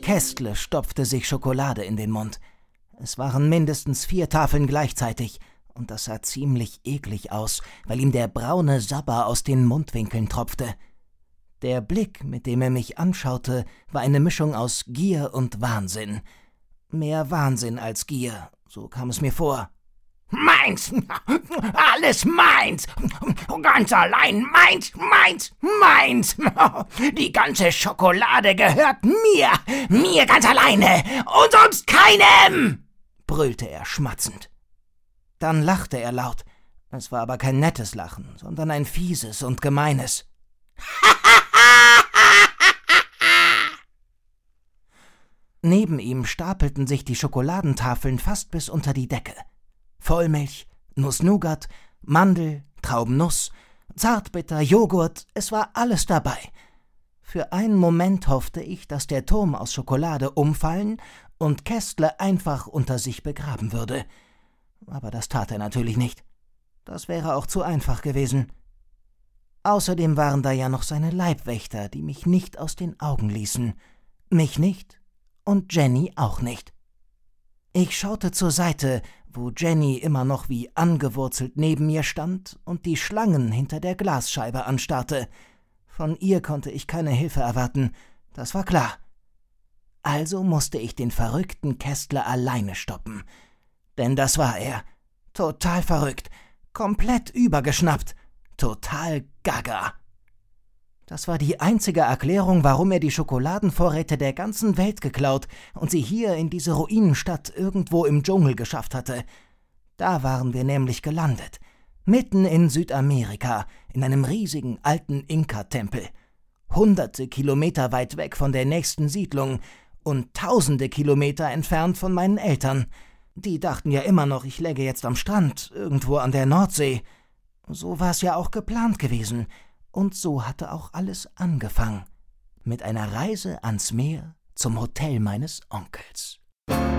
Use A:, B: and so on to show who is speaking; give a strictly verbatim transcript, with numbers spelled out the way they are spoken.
A: Kästle stopfte sich Schokolade in den Mund. Es waren mindestens vier Tafeln gleichzeitig, und das sah ziemlich eklig aus, weil ihm der braune Sabber aus den Mundwinkeln tropfte. Der Blick, mit dem er mich anschaute, war eine Mischung aus Gier und Wahnsinn. Mehr Wahnsinn als Gier, so kam es mir vor.
B: »Meins! Alles meins! Ganz allein meins, meins, meins! Die ganze Schokolade gehört mir! Mir ganz alleine! Und sonst keinem!«
A: brüllte er schmatzend. Dann lachte er laut. Es war aber kein nettes Lachen, sondern ein fieses und gemeines. Neben ihm stapelten sich die Schokoladentafeln fast bis unter die Decke. Vollmilch, Nuss-Nougat, Mandel, Traubennuss, Zartbitter, Joghurt, es war alles dabei. Für einen Moment hoffte ich, dass der Turm aus Schokolade umfallen und Kästle einfach unter sich begraben würde. Aber das tat er natürlich nicht. Das wäre auch zu einfach gewesen. Außerdem waren da ja noch seine Leibwächter, die mich nicht aus den Augen ließen. Mich nicht und Jenny auch nicht. Ich schaute zur Seite, wo Jenny immer noch wie angewurzelt neben mir stand und die Schlangen hinter der Glasscheibe anstarrte. Von ihr konnte ich keine Hilfe erwarten, das war klar. Also musste ich den verrückten Kästle alleine stoppen. Denn das war er. Total verrückt, komplett übergeschnappt, total gaga. Das war die einzige Erklärung, warum er die Schokoladenvorräte der ganzen Welt geklaut und sie hier in diese Ruinenstadt irgendwo im Dschungel geschafft hatte. Da waren wir nämlich gelandet, mitten in Südamerika, in einem riesigen alten Inka-Tempel. Hunderte Kilometer weit weg von der nächsten Siedlung und tausende Kilometer entfernt von meinen Eltern. Die dachten ja immer noch, ich läge jetzt am Strand, irgendwo an der Nordsee. So war es ja auch geplant gewesen. Und so hatte auch alles angefangen. Mit einer Reise ans Meer zum Hotel meines Onkels.